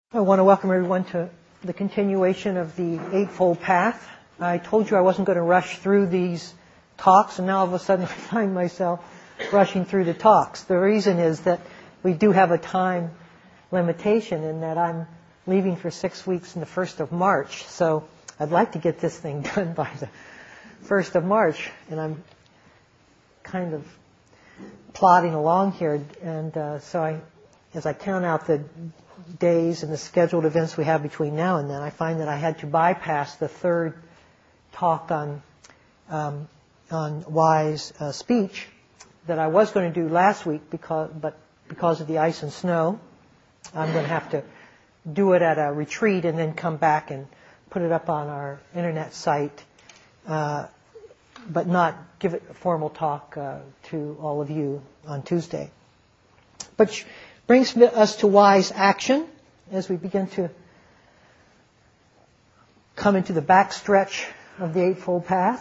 I want to welcome everyone to the continuation of the Eightfold Path. I told you I wasn't going to rush through these talks, and now all of a sudden I find myself rushing through the talks. The reason is that we do have a time limitation in that I'm leaving for 6 weeks on the 1st of March. So I'd like to get this thing done by the 1st of March, and I'm kind of plodding along here. And as I count out the days and the scheduled events we have between now and then, I find that I had to bypass the third talk on wise speech that I was going to do last week, but because of the ice and snow, I'm going to have to do it at a retreat and then come back and put it up on our internet site, but not give it a formal talk to all of you on Tuesday. But brings us to wise action as we begin to come into the backstretch of the Eightfold Path.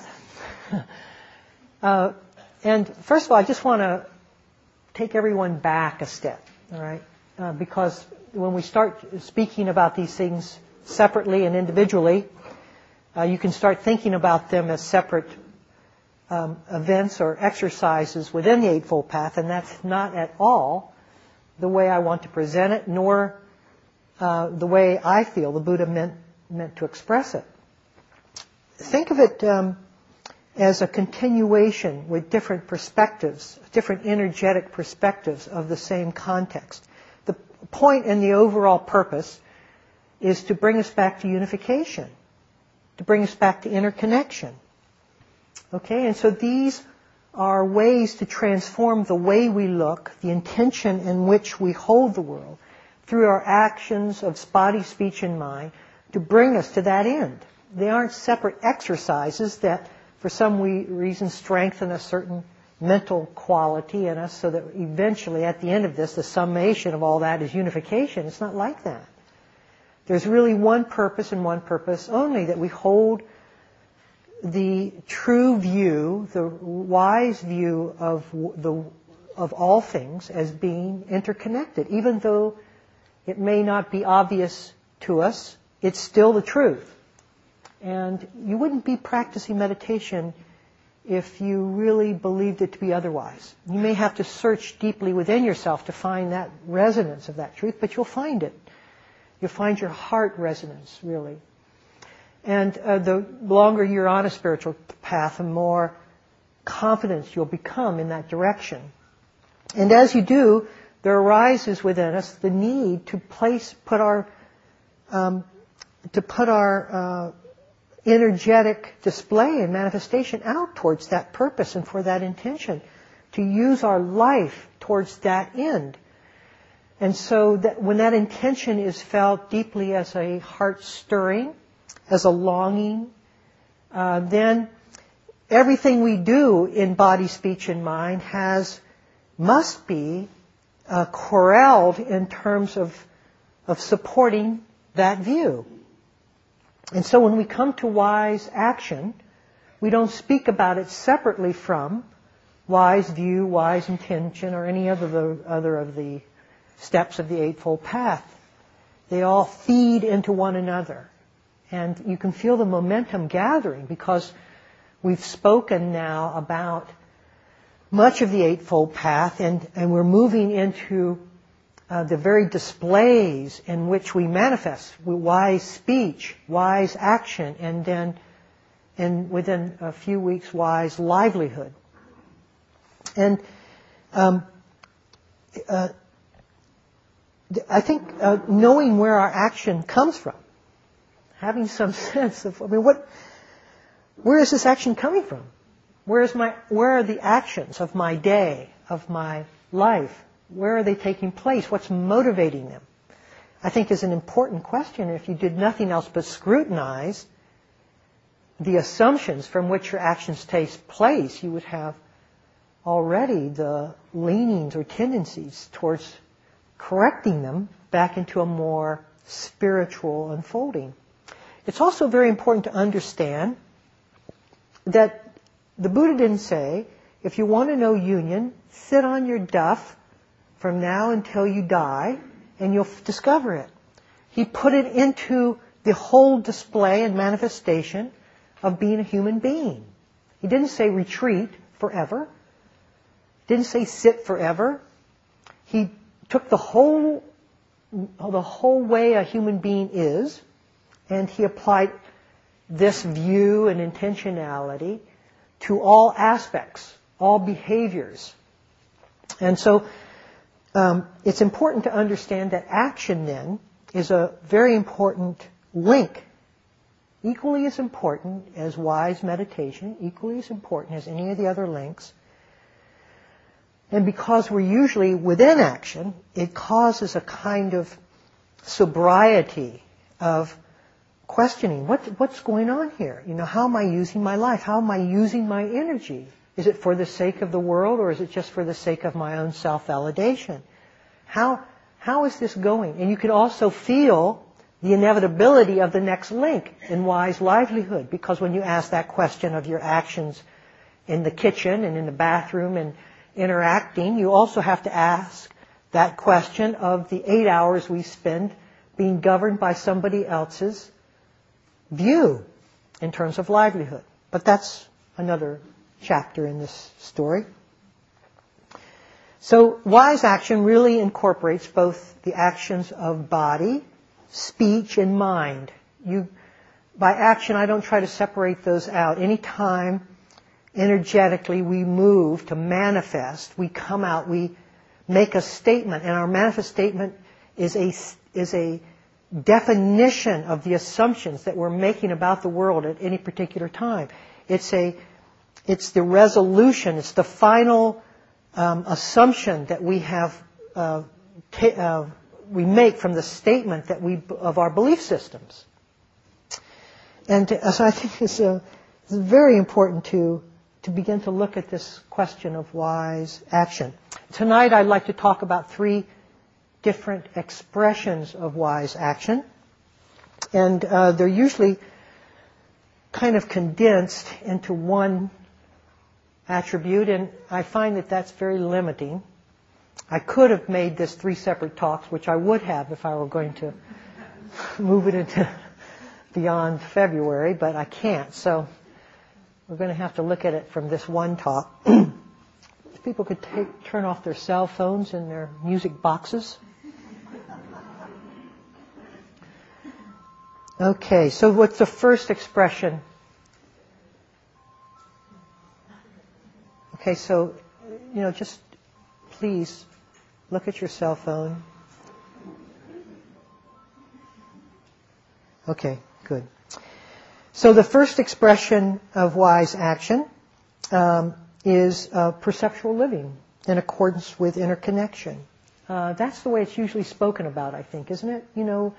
And first of all, I just want to take everyone back a step, all right? Because when we start speaking about these things separately and individually, you can start thinking about them as separate events or exercises within the Eightfold Path, and that's not at all the way I want to present it, nor the way I feel the Buddha meant to express it. Think of it as a continuation with different perspectives, different energetic perspectives of the same context. The point and the overall purpose is to bring us back to unification, to bring us back to interconnection. Okay, and so these are ways to transform the way we look, the intention in which we hold the world, through our actions of body, speech, and mind, to bring us to that end. They aren't separate exercises that, for some reason, strengthen a certain mental quality in us so that eventually, at the end of this, the summation of all that is unification. It's not like that. There's really one purpose and one purpose only, that we hold the true view, the wise view of all things as being interconnected. Even though it may not be obvious to us, it's still the truth. And you wouldn't be practicing meditation if you really believed it to be otherwise. You may have to search deeply within yourself to find that resonance of that truth, but you'll find it. You'll find your heart resonance, really. And the longer you're on a spiritual path, the more confidence you'll become in that direction. And as you do, there arises within us the need to put our energetic display and manifestation out towards that purpose and for that intention, to use our life towards that end. And so that when that intention is felt deeply as a heart stirring, as a longing, then everything we do in body, speech, and mind must be corralled in terms of supporting that view. And so when we come to wise action, we don't speak about it separately from wise view, wise intention, or any other of the steps of the Eightfold Path. They all feed into one another. And you can feel the momentum gathering because we've spoken now about much of the Eightfold Path, and we're moving into the very displays in which we manifest wise speech, wise action, and then within a few weeks, wise livelihood. And I think knowing where our action comes from, having some sense of, where is this action coming from? Where are the actions of my day, of my life? Where are they taking place? What's motivating them? I think is an important question. If you did nothing else but scrutinize the assumptions from which your actions take place, you would have already the leanings or tendencies towards correcting them back into a more spiritual unfolding. It's also very important to understand that the Buddha didn't say, if you want to know union, sit on your duff from now until you die, and you'll discover it. He put it into the whole display and manifestation of being a human being. He didn't say retreat forever. Didn't say sit forever. He took the whole way a human being is, and he applied this view and intentionality to all aspects, all behaviors. And so it's important to understand that action then is a very important link, equally as important as wise meditation, equally as important as any of the other links. And because we're usually within action, it causes a kind of sobriety of questioning, what's going on here? How am I using my life? How am I using my energy? Is it for the sake of the world, or is it just for the sake of my own self-validation? How is this going? And you can also feel the inevitability of the next link in wise livelihood, because when you ask that question of your actions in the kitchen and in the bathroom and interacting, you also have to ask that question of the 8 hours we spend being governed by somebody else's view in terms of livelihood. But that's another chapter in this story. So wise action really incorporates both the actions of body, speech, and mind. By action, I don't try to separate those out. Anytime energetically we move to manifest, we come out, we make a statement, and our manifest statement is a definition of the assumptions that we're making about the world at any particular time. It's the resolution, it's the final assumption that we have we make from the statement that of our belief systems. And so I think it's very important to begin to look at this question of wise action. Tonight I'd like to talk about 3 different expressions of wise action. And they're usually kind of condensed into one attribute, and I find that that's very limiting. I could have made this 3 separate talks, which I would have if I were going to move it into beyond February, but I can't. So we're going to have to look at it from this one talk. If people could turn off their cell phones and their music boxes. Okay, so what's the first expression? Okay, so, just please look at your cell phone. Okay, good. So the first expression of wise action is perceptual living in accordance with interconnection. That's the way it's usually spoken about, I think, isn't it?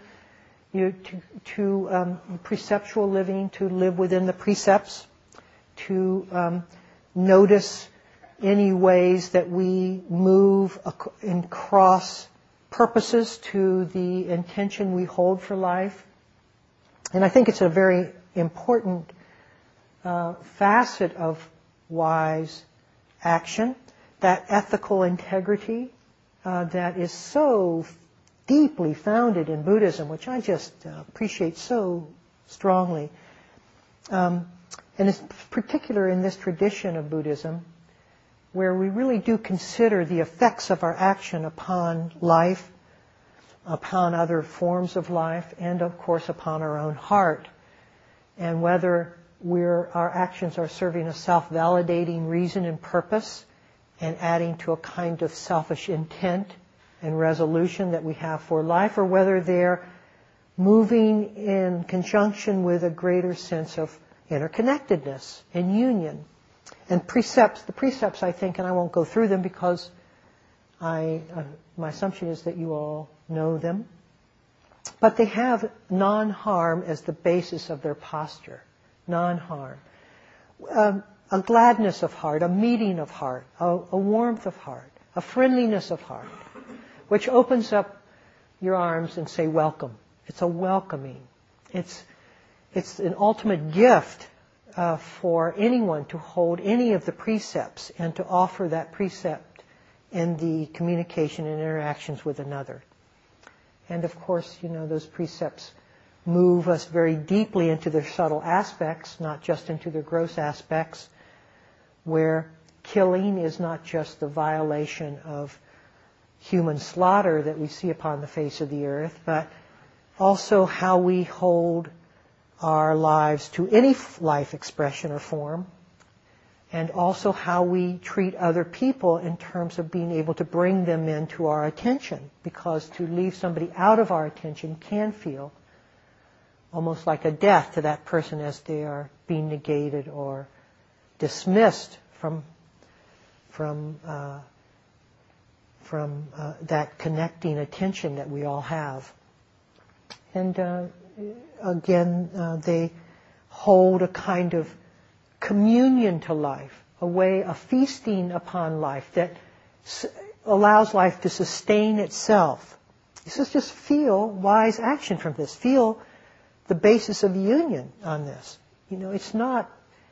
Perceptual living, to live within the precepts, to notice any ways that we move in cross purposes to the intention we hold for life. And I think it's a very important facet of wise action, that ethical integrity that is so deeply founded in Buddhism, which I just appreciate so strongly. And it's particular in this tradition of Buddhism, where we really do consider the effects of our action upon life, upon other forms of life, and of course upon our own heart. And whether our actions are serving a self-validating reason and purpose and adding to a kind of selfish intent and resolution that we have for life, or whether they're moving in conjunction with a greater sense of interconnectedness and union. And the precepts, I think, and I won't go through them because my assumption is that you all know them, but they have non-harm as the basis of their posture. Non-harm. A gladness of heart, a meeting of heart, a warmth of heart, a friendliness of heart, which opens up your arms and say welcome. It's a welcoming. It's an ultimate gift for anyone to hold any of the precepts and to offer that precept in the communication and interactions with another. And of course, those precepts move us very deeply into their subtle aspects, not just into their gross aspects, where killing is not just the violation of human slaughter that we see upon the face of the earth, but also how we hold our lives to any life expression or form, and also how we treat other people in terms of being able to bring them into our attention, because to leave somebody out of our attention can feel almost like a death to that person as they are being negated or dismissed from that connecting attention that we all have. And again, they hold a kind of communion to life, a way of feasting upon life that allows life to sustain itself. He says, just feel wise action from this. Feel the basis of union on this. It's not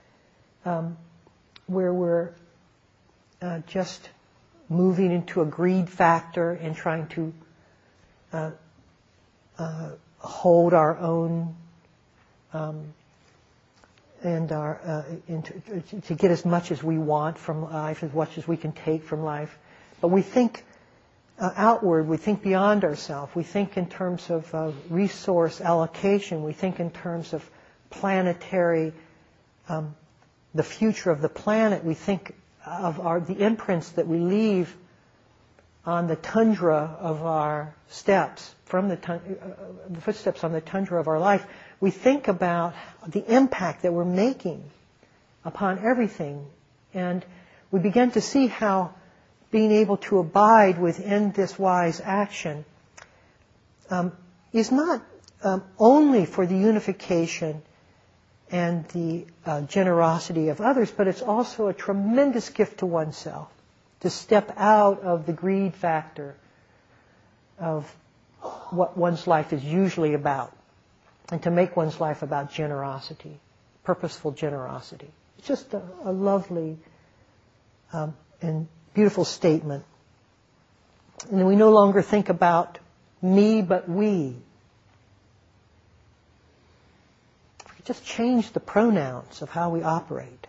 where we're just moving into a greed factor and trying to hold our own to get as much as we want from life, as much as we can take from life. But we think outward, we think beyond ourselves, we think in terms of resource allocation, we think in terms of planetary, the future of the planet, we think of the imprints that we leave on the tundra of our steps, from the footsteps on the tundra of our life. We think about the impact that we're making upon everything, and we begin to see how being able to abide within this wise action is not only for the unification and the generosity of others, but it's also a tremendous gift to oneself, to step out of the greed factor of what one's life is usually about, and to make one's life about generosity, purposeful generosity. It's just a lovely and beautiful statement. And we no longer think about me, but we. We just change the pronouns of how we operate.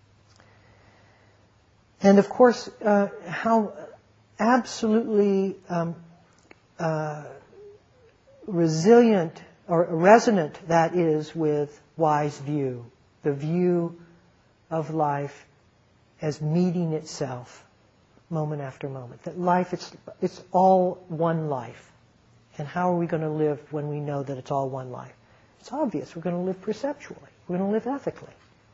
And of course, how absolutely resilient or resonant that is with wise view, the view of life as meeting itself moment after moment. That life, it's all one life. And how are we going to live when we know that it's all one life? It's obvious. We're going to live perceptually. We're going to live ethically.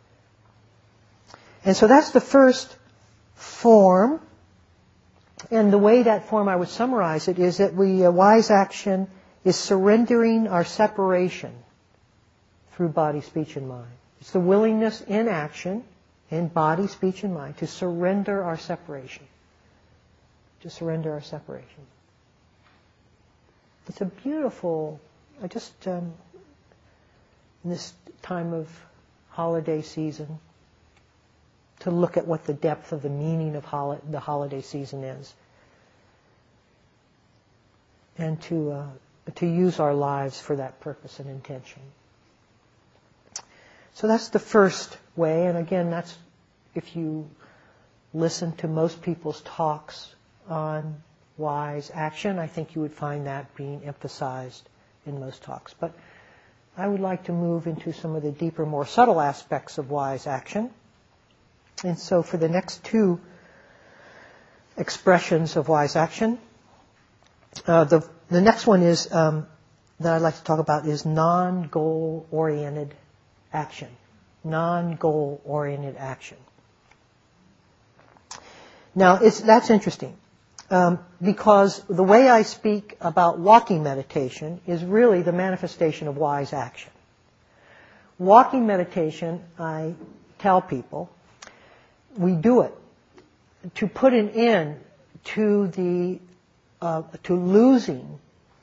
And so that's the first form. And the way that form, I would summarize it, is that wise action is surrendering our separation through body, speech, and mind. It's the willingness in action, in body, speech, and mind, to surrender our separation. To surrender our separation. It's a beautiful, in this time of holiday season, to look at what the depth of the meaning of the holiday season is. And to use our lives for that purpose and intention. So that's the first way, and again, that's, if you listen to most people's talks on wise action, I think you would find that being emphasized in most talks. But I would like to move into some of the deeper, more subtle aspects of wise action. And so for the next two expressions of wise action, the next one is that I'd like to talk about is non-goal oriented action. Non-goal oriented action. Now that's interesting because the way I speak about walking meditation is really the manifestation of wise action. Walking meditation, I tell people, we do it to put an end to losing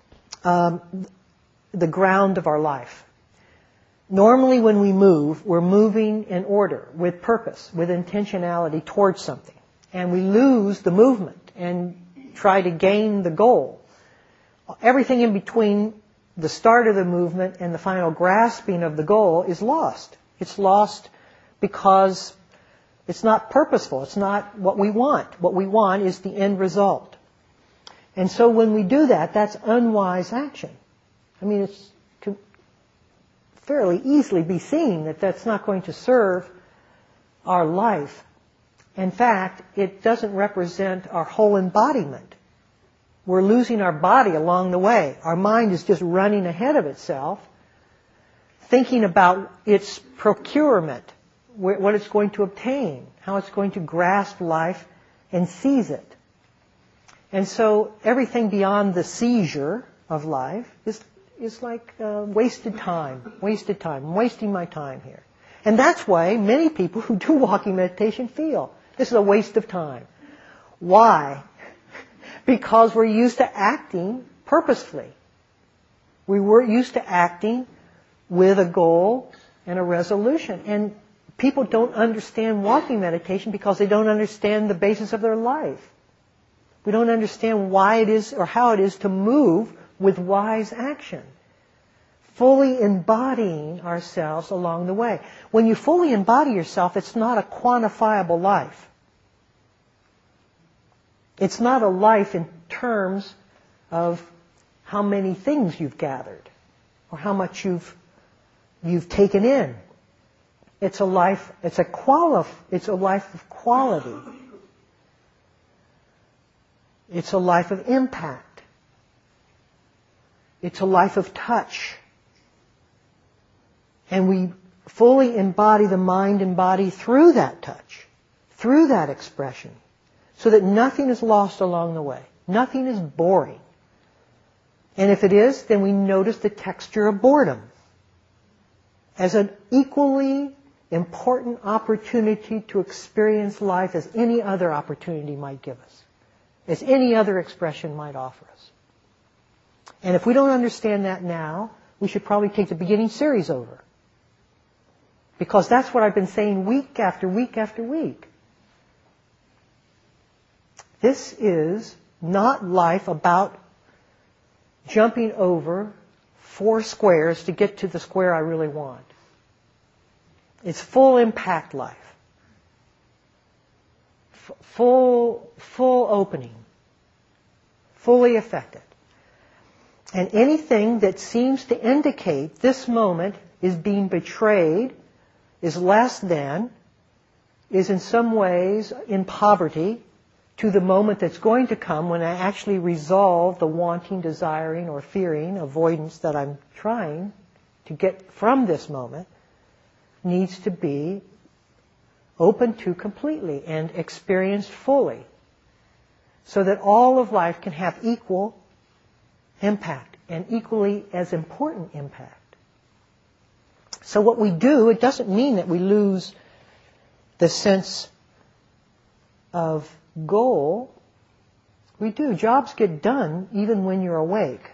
the ground of our life. Normally when we move, we're moving in order, with purpose, with intentionality towards something. And we lose the movement and try to gain the goal everything in between the start of the movement and the final grasping of the goal is lost. It's lost because it's not purposeful. It's not what we want. What we want is the end result. And so when we do that, that's unwise action. I mean, it's can fairly easily be seen that that's not going to serve our life. In fact, it doesn't represent our whole embodiment. We're losing our body along the way. Our mind is just running ahead of itself, thinking about its procurement, what it's going to obtain, how it's going to grasp life and seize it. And so everything beyond the seizure of life is like wasted time. I'm wasting my time here. And that's why many people who do walking meditation feel this is a waste of time. Why? Because we're used to acting purposefully. We were used to acting with a goal and a resolution. And people don't understand walking meditation because they don't understand the basis of their life. We don't understand why it is or how it is to move with wise action. Fully embodying ourselves along the way. When you fully embody yourself, it's not a quantifiable life. It's not a life in terms of how many things you've gathered or how much you've taken in. It's a life. It's a life of quality. It's a life of impact. It's a life of touch. And we fully embody the mind and body through that touch, through that expression, so that nothing is lost along the way. Nothing is boring. And if it is, then we notice the texture of boredom as an equally important opportunity to experience life as any other opportunity might give us, as any other expression might offer us. And if we don't understand that now, we should probably take the beginning series over. Because that's what I've been saying week after week after week. This is not life about jumping over 4 squares to get to the square I really want. It's full impact life. Full opening. Fully affected. And anything that seems to indicate this moment is being betrayed, is less than, is in some ways in poverty to the moment that's going to come when I actually resolve the wanting, desiring, or fearing, avoidance that I'm trying to get from this moment, needs to be open to completely and experienced fully so that all of life can have equal impact and equally as important impact. So what we do, it doesn't mean that we lose the sense of goal. We do. Jobs get done even when you're awake.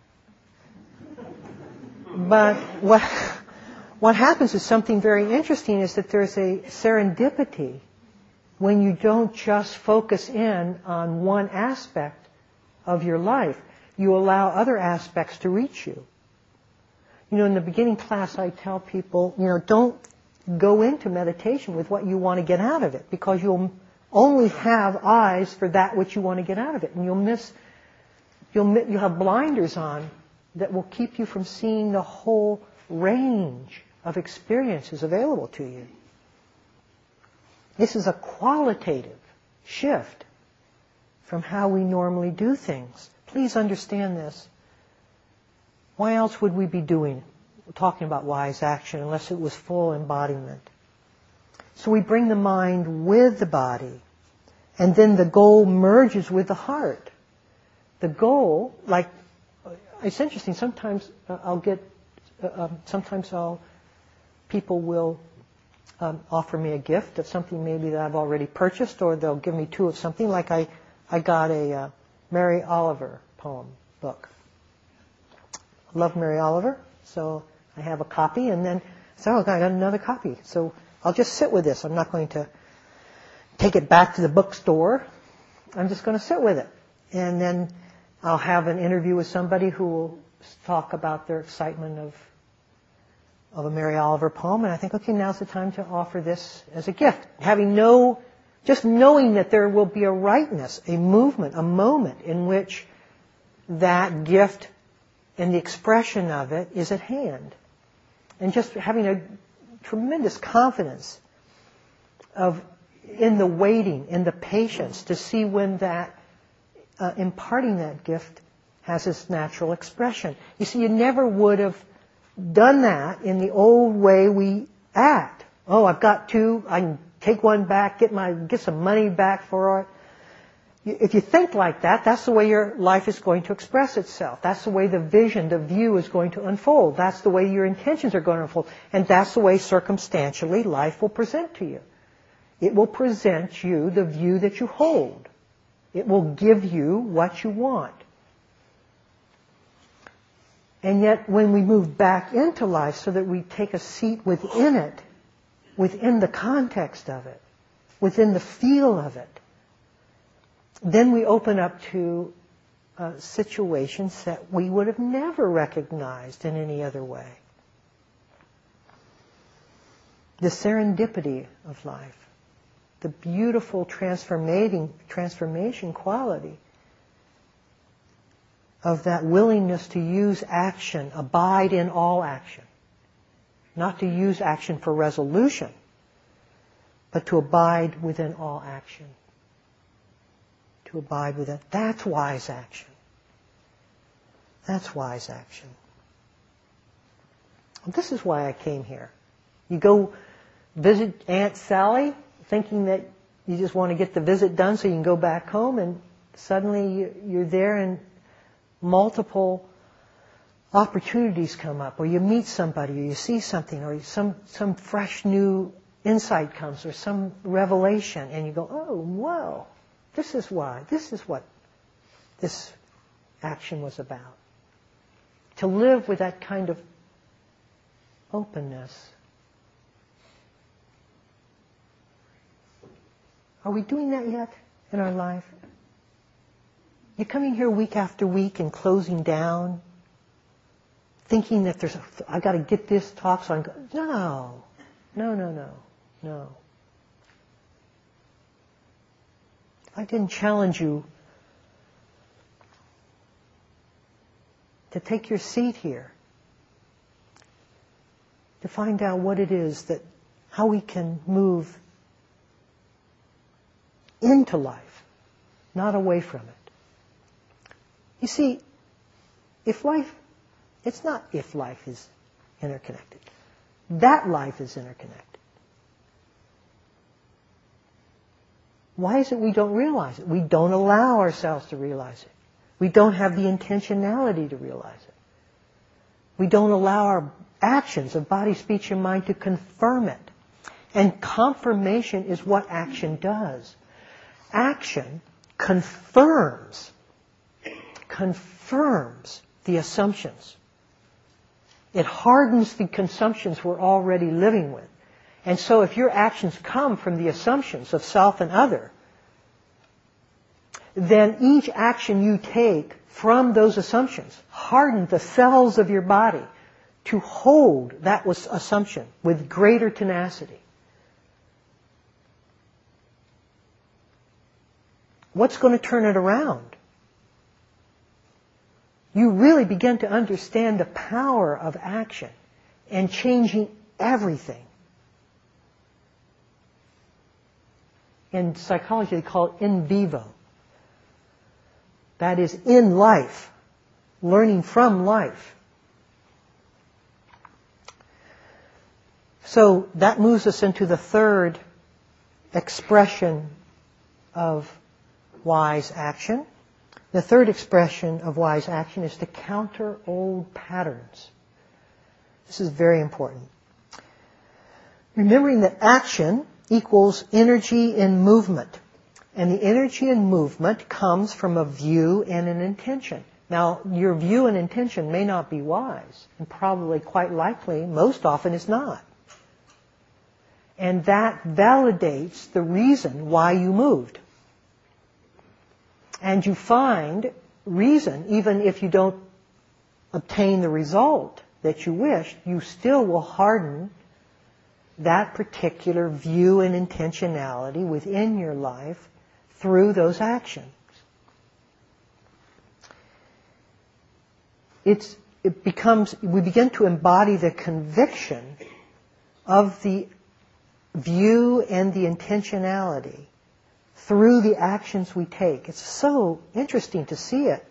But what happens is something very interesting, is that there's a serendipity when you don't just focus in on one aspect of your life. You allow other aspects to reach you. You know, in the beginning class I tell people, don't go into meditation with what you want to get out of it, because you'll only have eyes for that which you want to get out of it. And you'll have blinders on that will keep you from seeing the whole range of experiences available to you. This is a qualitative shift from how we normally do things. Please understand this. Why else would we be talking about wise action unless it was full embodiment? So we bring the mind with the body, and then the goal merges with the heart. The goal, it's interesting, sometimes people will offer me a gift of something maybe that I've already purchased, or they'll give me 2 of something, like I got a Mary Oliver poem book. I love Mary Oliver, so I have a copy, and then I got another copy. So I'll just sit with this. I'm not going to take it back to the bookstore. I'm just going to sit with it. And then I'll have an interview with somebody who will talk about their excitement of a Mary Oliver poem, and I think, okay, now's the time to offer this as a gift. Just knowing that there will be a rightness, a movement, a moment in which that gift and the expression of it is at hand. And just having a tremendous confidence in the waiting, in the patience, to see when that imparting that gift has its natural expression. You see, you never would have done that in the old way we act. Oh, I've got two, I can take one back, get some money back for it. If you think like that, that's the way your life is going to express itself. That's the way the vision, the view is going to unfold. That's the way your intentions are going to unfold. And that's the way circumstantially life will present to you. It will present you the view that you hold. It will give you what you want. And yet when we move back into life so that we take a seat within it, within the context of it, within the feel of it, then we open up to situations that we would have never recognized in any other way. The serendipity of life, the beautiful transformation quality of that willingness to use action, abide in all action. Not to use action for resolution, but to abide within all action. To abide with it. That's wise action. That's wise action. This is why I came here. You go visit Aunt Sally thinking that you just want to get the visit done so you can go back home, and suddenly you're there and multiple opportunities come up, or you meet somebody, or you see something, or some fresh new insight comes, or some revelation, and you go, oh, whoa. This is what this action was about. To live with that kind of openness. Are we doing that yet in our life? You're coming here week after week and closing down, thinking that I've got to get this talk, so No. I didn't challenge you to take your seat here, to find out what it is how we can move into life, not away from it. You see, it's not if life is interconnected. That life is interconnected. Why is it we don't realize it? We don't allow ourselves to realize it. We don't have the intentionality to realize it. We don't allow our actions of body, speech, and mind to confirm it. And confirmation is what action does. Action confirms the assumptions. It hardens the consumptions we're already living with. And so if your actions come from the assumptions of self and other, then each action you take from those assumptions harden the cells of your body to hold that assumption with greater tenacity. What's going to turn it around? You really begin to understand the power of action and changing everything. In psychology, they call it in vivo. That is, in life, learning from life. So that moves us into the third expression of wise action. The third expression of wise action is to counter old patterns. This is very important. Remembering that action equals energy in movement. And the energy in movement comes from a view and an intention. Now, your view and intention may not be wise, and probably quite likely, most often, is not. And that validates the reason why you moved. And you find reason, even if you don't obtain the result that you wish, you still will harden that particular view and intentionality within your life through those actions. We begin to embody the conviction of the view and the intentionality through the actions we take. It's so interesting to see it.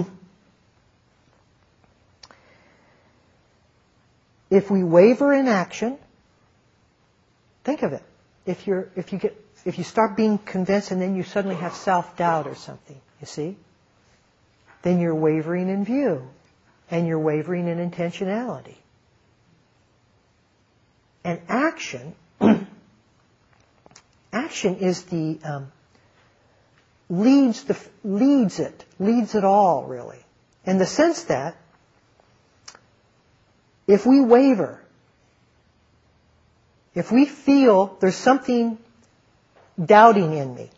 If we waver in action, think of it. If you start being convinced and then you suddenly have self-doubt or something, you see, then you're wavering in view and you're wavering in intentionality. And action is the leads it all, really, in the sense that if we waver, if we feel there's something doubting in me,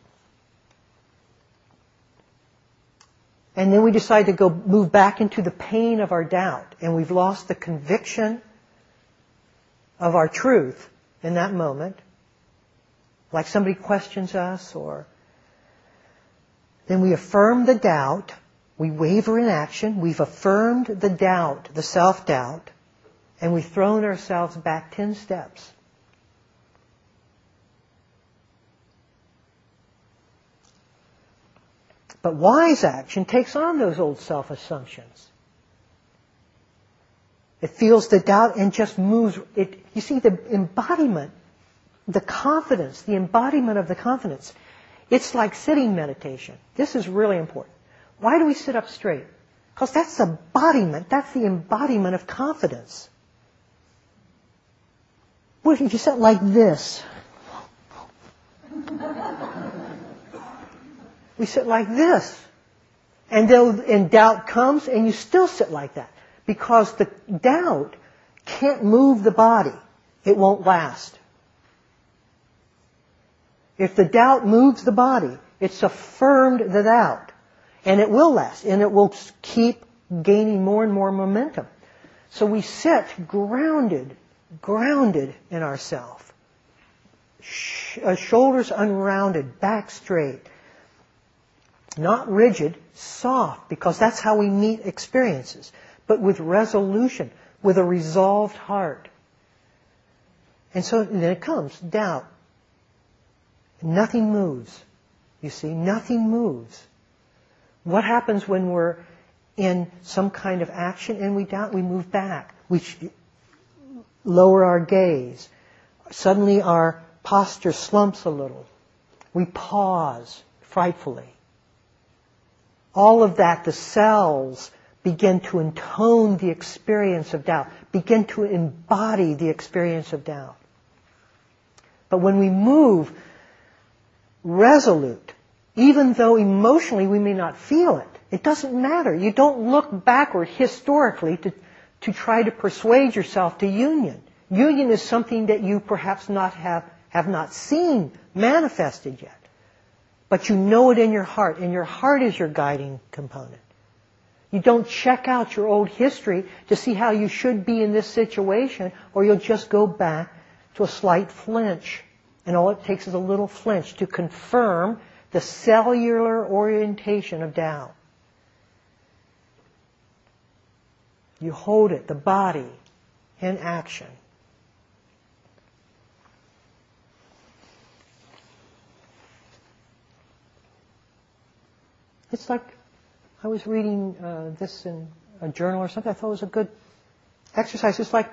and then we decide to go move back into the pain of our doubt, and we've lost the conviction of our truth in that moment, like somebody questions us, or then we affirm the doubt, we waver in action, we've affirmed the doubt, the self-doubt, and we've thrown ourselves back 10 steps. But wise action takes on those old self-assumptions. It feels the doubt and just moves it. You see, the embodiment, the confidence, the embodiment of the confidence, it's like sitting meditation. This is really important. Why do we sit up straight? Because that's the embodiment of confidence. What if you sit like this? We sit like this. And doubt comes and you still sit like that. Because the doubt can't move the body. It won't last. If the doubt moves the body, it's affirmed the doubt. And it will last. And it will keep gaining more and more momentum. So we sit grounded in ourself. Shoulders unrounded, back straight. Not rigid, soft, because that's how we meet experiences. But with resolution, with a resolved heart. And so then it comes, doubt. Nothing moves. You see, nothing moves. What happens when we're in some kind of action and we doubt? We move back. We lower our gaze. Suddenly our posture slumps a little. We pause frightfully. All of that, the cells begin to intone the experience of doubt, begin to embody the experience of doubt. But when we move resolute, even though emotionally we may not feel it, it doesn't matter. You don't look backward historically to try to persuade yourself to union. Union is something that you perhaps have not seen manifested yet. But you know it in your heart, and your heart is your guiding component. You don't check out your old history to see how you should be in this situation, or you'll just go back to a slight flinch. And all it takes is a little flinch to confirm the cellular orientation of doubt. You hold it, the body, in action. It's like, I was reading this in a journal or something. I thought it was a good exercise. It's like,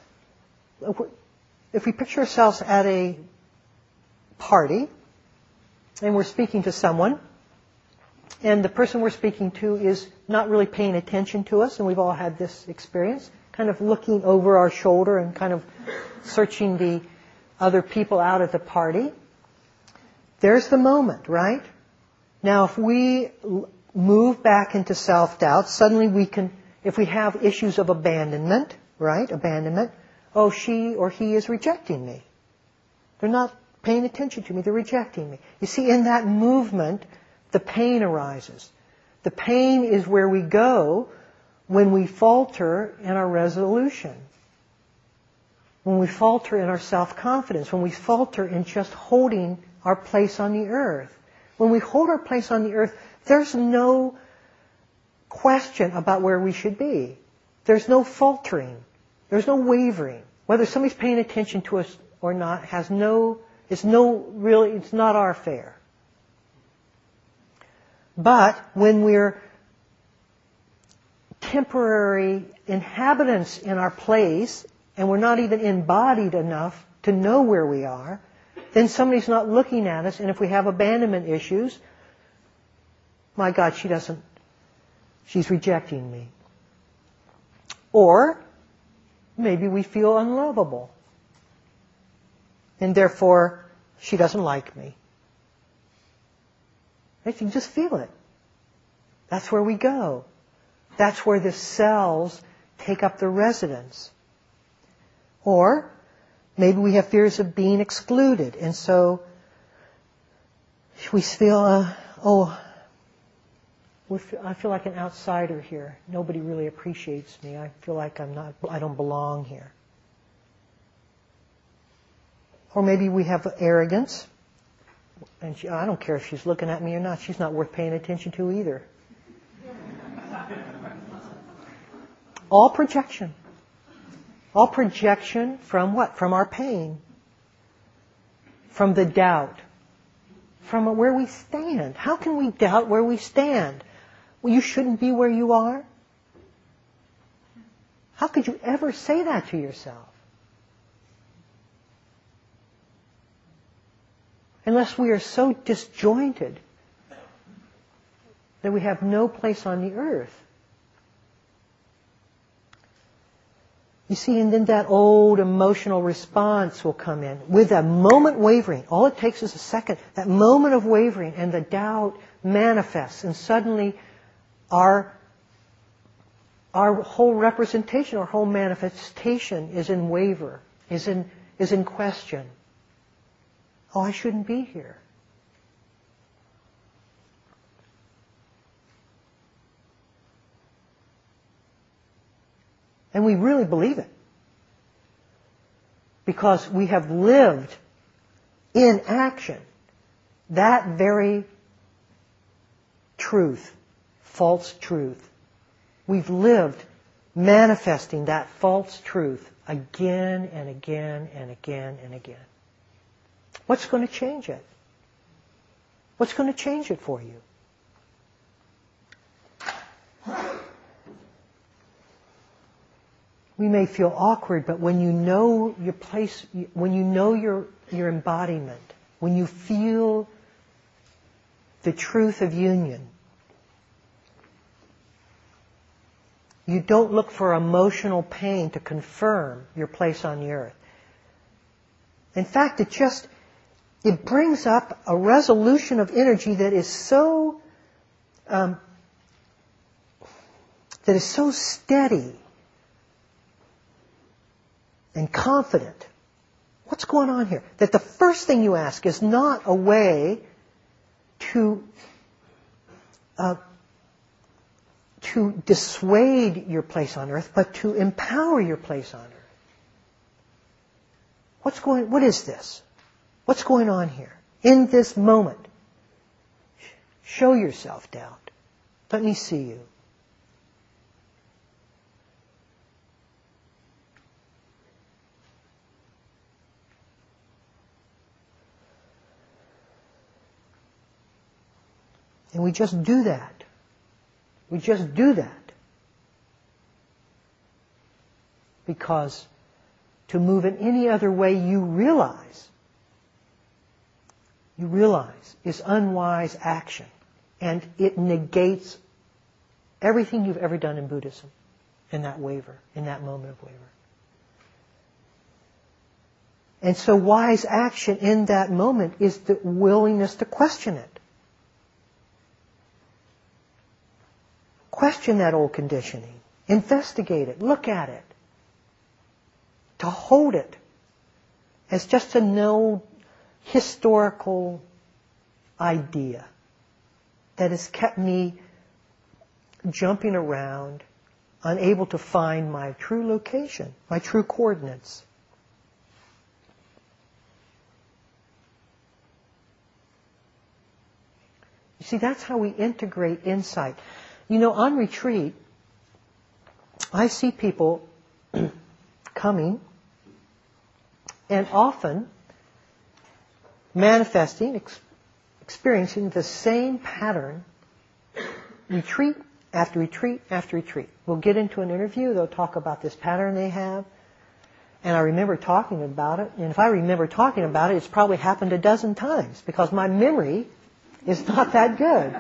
if we picture ourselves at a party, and we're speaking to someone, and the person we're speaking to is not really paying attention to us, and we've all had this experience, kind of looking over our shoulder and kind of searching the other people out at the party. There's the moment, right? Now, if we move back into self-doubt, suddenly we can, if we have issues of abandonment, right? Abandonment. Oh, she or he is rejecting me. They're not paying attention to me. They're rejecting me. You see, in that movement, the pain arises. The pain is where we go when we falter in our resolution. When we falter in our self-confidence. When we falter in just holding our place on the earth. When we hold our place on the earth, there's no question about where we should be. There's no faltering. There's no wavering. Whether somebody's paying attention to us or not it's not our affair. But when we're temporary inhabitants in our place, and we're not even embodied enough to know where we are, then somebody's not looking at us, and if we have abandonment issues, my God, she's rejecting me. Or maybe we feel unlovable, and therefore she doesn't like me. You can just feel it. That's where we go. That's where the cells take up the residence. Or maybe we have fears of being excluded, and so we feel, I feel like an outsider here. Nobody really appreciates me. I feel like I don't belong here. Or maybe we have arrogance. And I don't care if she's looking at me or not. She's not worth paying attention to either. All projection. All projection from what? From our pain. From the doubt. From where we stand. How can we doubt where we stand? Well, you shouldn't be where you are. How could you ever say that to yourself? Unless we are so disjointed that we have no place on the earth. You see, and then that old emotional response will come in with a moment wavering. All it takes is a second. That moment of wavering, and the doubt manifests, and suddenly our whole representation, our whole manifestation is in waver, is in question. Oh, I shouldn't be here. And we really believe it. Because we have lived in action that very truth, false truth. We've lived manifesting that false truth again and again and again and again. What's going to change it? What's going to change it for you? We may feel awkward, but when you know your place, when you know your embodiment, when you feel the truth of union, you don't look for emotional pain to confirm your place on the earth. In fact, it brings up a resolution of energy that is so steady and confident. What's going on here? That the first thing you ask is not a way to dissuade your place on earth, but to empower your place on earth. What is this? What's going on here? In this moment, show yourself, doubt. Let me see you. And we just do that. We just do that. Because to move in any other way, you realize is unwise action. And it negates everything you've ever done in Buddhism in that waver, in that moment of waver. And so wise action in that moment is the willingness to question it. Question that old conditioning. Investigate it. Look at it. To hold it as just a no historical idea that has kept me jumping around, unable to find my true location, my true coordinates. You see, that's how we integrate insight. You know, on retreat, I see people coming and often manifesting, experiencing the same pattern, retreat after retreat after retreat. We'll get into an interview, they'll talk about this pattern they have, and I remember talking about it, and if I remember talking about it, it's probably happened a dozen times, because my memory is not that good.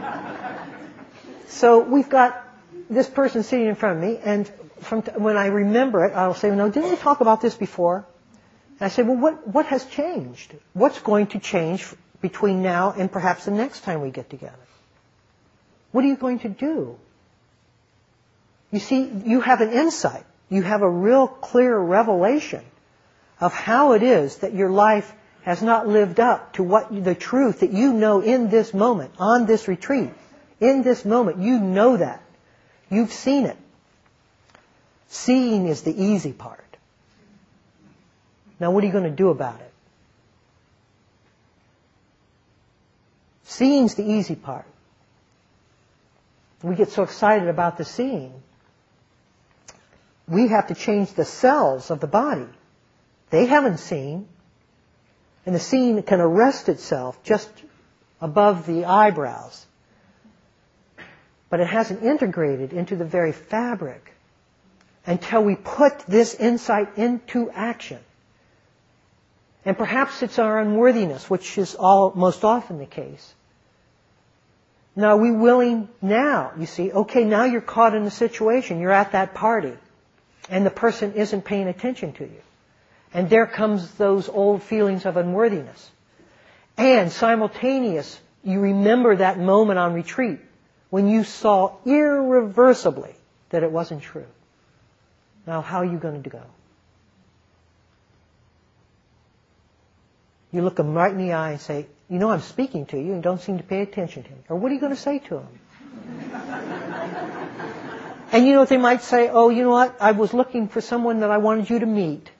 So we've got this person sitting in front of me, and when I remember it, I'll say, no, didn't we talk about this before? And I say, well, what has changed? What's going to change between now and perhaps the next time we get together? What are you going to do? You see, you have an insight. You have a real clear revelation of how it is that your life has not lived up to the truth that you know in this moment, on this retreat. In this moment, you know that. You've seen it. Seeing is the easy part. Now, what are you going to do about it? Seeing's the easy part. We get so excited about the seeing. We have to change the cells of the body. They haven't seen. And the seeing can arrest itself just above the eyebrows. But it hasn't integrated into the very fabric until we put this insight into action. And perhaps it's our unworthiness, which is most often the case. Now, are we willing now, you see, okay, now you're caught in a situation, you're at that party, and the person isn't paying attention to you. And there comes those old feelings of unworthiness. And simultaneous, you remember that moment on retreat when you saw irreversibly that it wasn't true. Now, how are you going to go? You look them right in the eye and say, you know I'm speaking to you and don't seem to pay attention to me. Or what are you going to say to them? And you know what they might say? Oh, you know what? I was looking for someone that I wanted you to meet.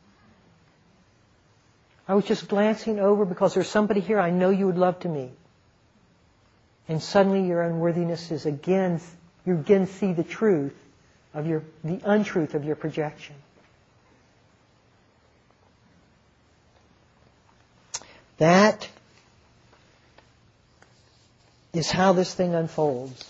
I was just glancing over because there's somebody here I know you would love to meet. And suddenly your unworthiness is again, you again see the truth of the untruth of your projection. That is how this thing unfolds.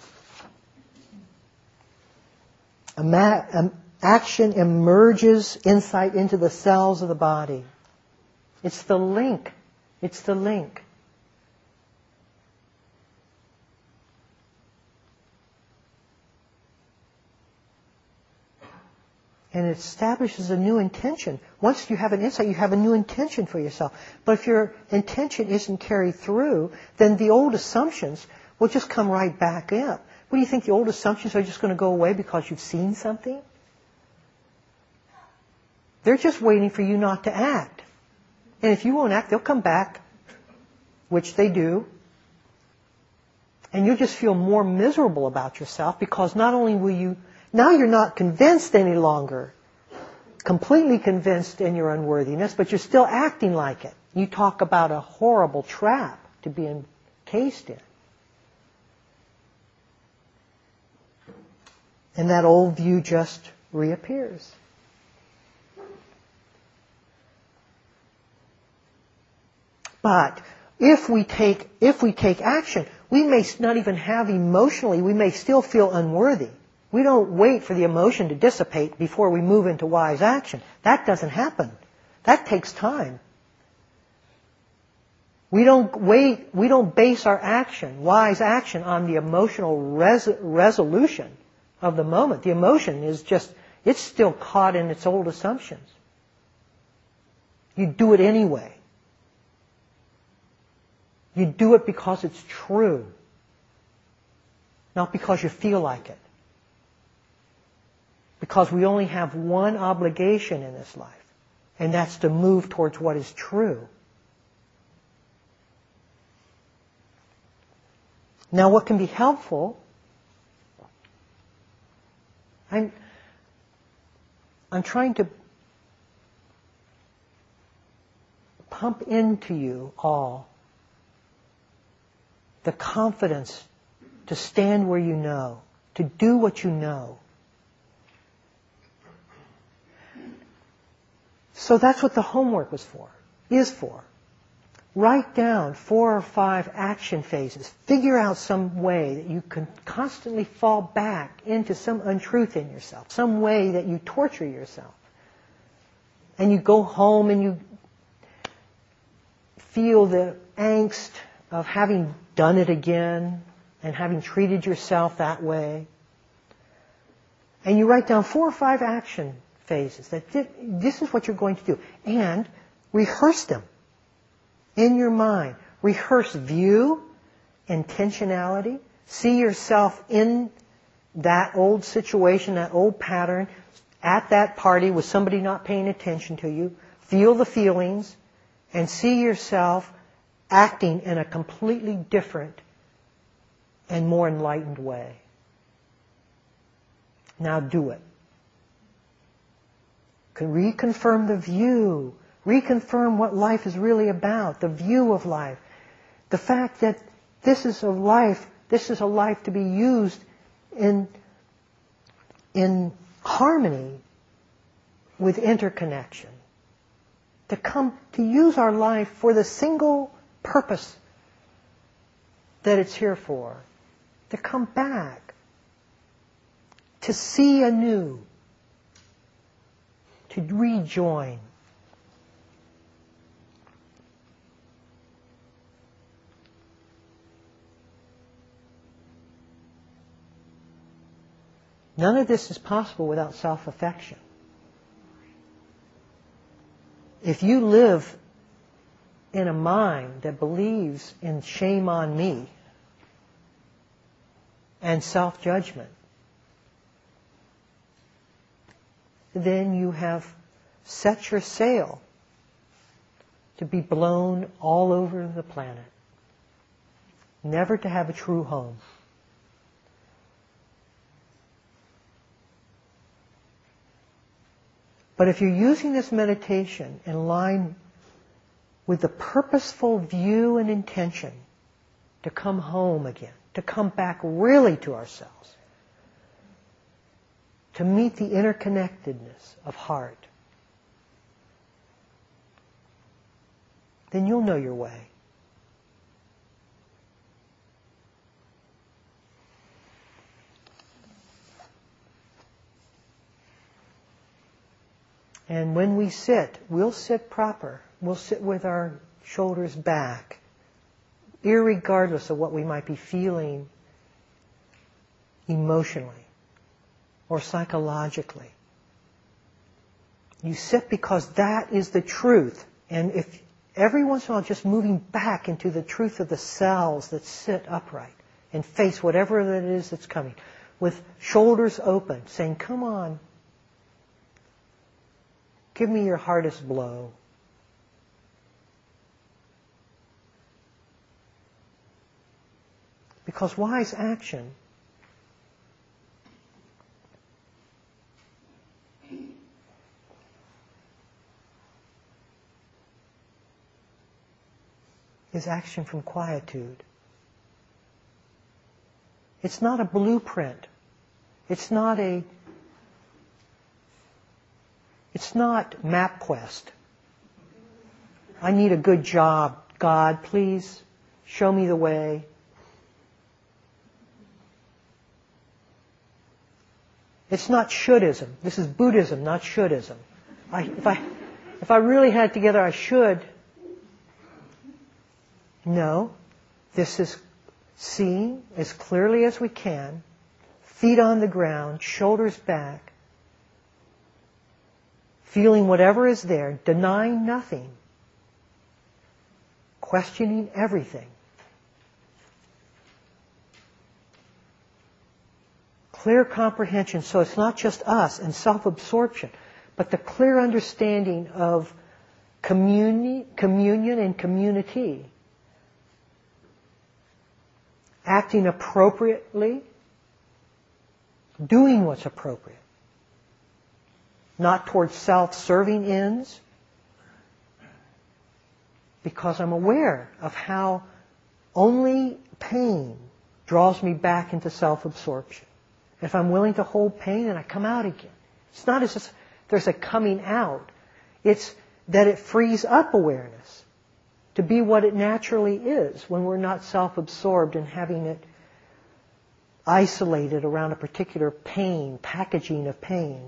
Action emerges insight into the cells of the body. It's the link. It's the link. And it establishes a new intention. Once you have an insight, you have a new intention for yourself. But if your intention isn't carried through, then the old assumptions will just come right back up. What do you think, the old assumptions are just going to go away because you've seen something? They're just waiting for you not to act. And if you won't act, they'll come back, which they do. And you'll just feel more miserable about yourself because not only will you... Now you're not convinced any longer, completely convinced in your unworthiness, but you're still acting like it. You talk about a horrible trap to be encased in. And that old view just reappears. But if we take action, we may not even have emotionally, we may still feel unworthy. We don't wait for the emotion to dissipate before we move into wise action. That doesn't happen. That takes time. We don't base our action, wise action, on the emotional resolution of the moment. The emotion is just, it's still caught in its old assumptions. You do it anyway. You do it because it's true, not because you feel like it. Because we only have one obligation in this life, and that's to move towards what is true. Now, what can be helpful I'm trying to pump into you all the confidence to stand where you know, to do what you know. So that's what the homework is for. Write down 4 or 5 action phases. Figure out some way that you can constantly fall back into some untruth in yourself, some way that you torture yourself. And you go home and you feel the angst of having done it again and having treated yourself that way. And you write down 4 or 5 action phases that this is what you're going to do. And rehearse them in your mind. Rehearse view, intentionality. See yourself in that old situation, that old pattern, at that party with somebody not paying attention to you. Feel the feelings and see yourself acting in a completely different and more enlightened way. Now do it. Reconfirm the view. Reconfirm what life is really about, the view of life. The fact that this is a life to be used in harmony with interconnection. To use our life for the single purpose that it's here for. To come back. To see anew. To rejoin. None of this is possible without self-affection. If you live in a mind that believes in shame on me and self-judgment, then you have set your sail to be blown all over the planet, never to have a true home. But if you're using this meditation in line with the purposeful view and intention to come home again, to come back really to ourselves, to meet the interconnectedness of heart, then you'll know your way. And when we sit, we'll sit proper. We'll sit with our shoulders back, irregardless of what we might be feeling emotionally or psychologically. You sit because that is the truth. And if every once in a while just moving back into the truth of the cells that sit upright and face whatever it is that's coming, with shoulders open, saying, come on, give me your hardest blow. Because wise action is action from quietude. It's not a blueprint. It's not MapQuest. I need a good job. God, please show me the way. It's not shouldism. This is Buddhism, not shouldism. If I really had it together, I should. No. This is seeing as clearly as we can, feet on the ground, shoulders back, feeling whatever is there, denying nothing, questioning everything. Clear comprehension, so it's not just us and self-absorption, but the clear understanding of communion and community. Acting appropriately, doing what's appropriate, not towards self-serving ends, because I'm aware of how only pain draws me back into self-absorption. If I'm willing to hold pain, then I come out again. It's not as if there's a coming out. It's that it frees up awareness to be what it naturally is when we're not self-absorbed and having it isolated around a particular pain, packaging of pain.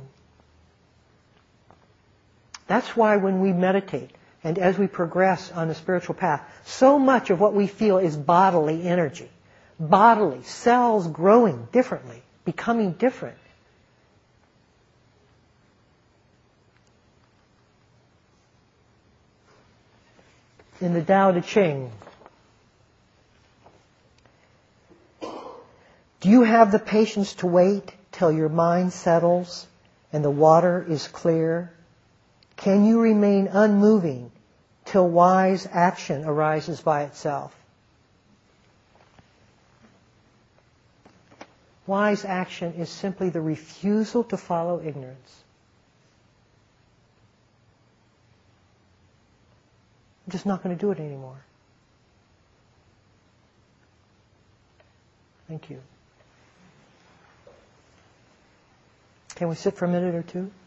That's why when we meditate and as we progress on the spiritual path, so much of what we feel is bodily energy. Bodily, cells growing differently, becoming different. In the Tao Te Ching, do you have the patience to wait till your mind settles and the water is clear? Can you remain unmoving till wise action arises by itself? Wise action is simply the refusal to follow ignorance. I'm just not going to do it anymore. Thank you. Can we sit for a minute or two?